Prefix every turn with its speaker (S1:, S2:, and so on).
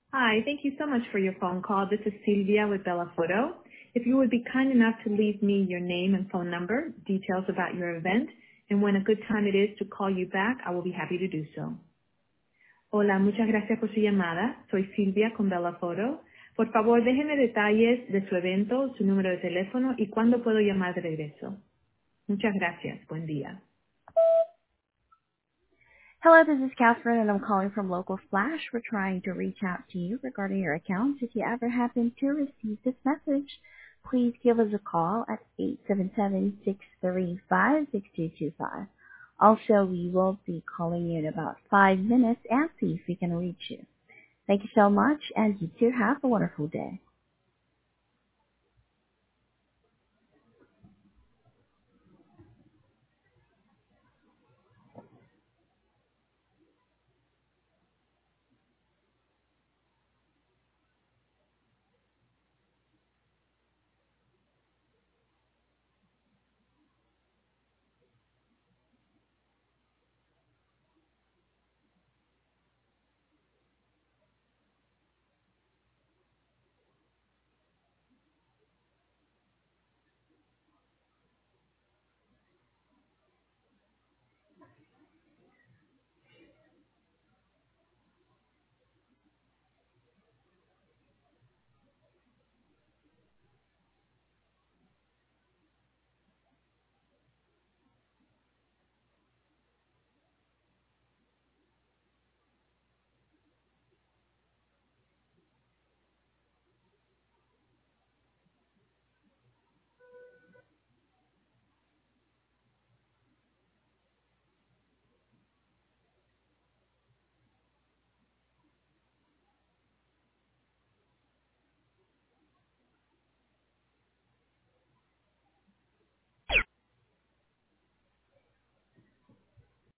S1: Hi, thank you so much for your phone call. This is Silvia with Bella Photo. If you would be kind enough to leave me your name and phone number, details about your event, and when a good time it is to call you back, I will be happy to do so. Hola, muchas gracias por su llamada. Soy Silvia con Bella Photo. Por favor, déjeme detalles de su evento, su número de teléfono y cuándo puedo llamar de regreso. Muchas gracias. Buen día.
S2: Hello, this is Catherine, and I'm calling from Local Flash. We're trying to reach out to you regarding your account. If you ever happen to receive this message, please give us a call at 877-635-6225. Also, we will be calling you in about 5 minutes and see if we can reach you. Thank you so much, and you too have a wonderful day.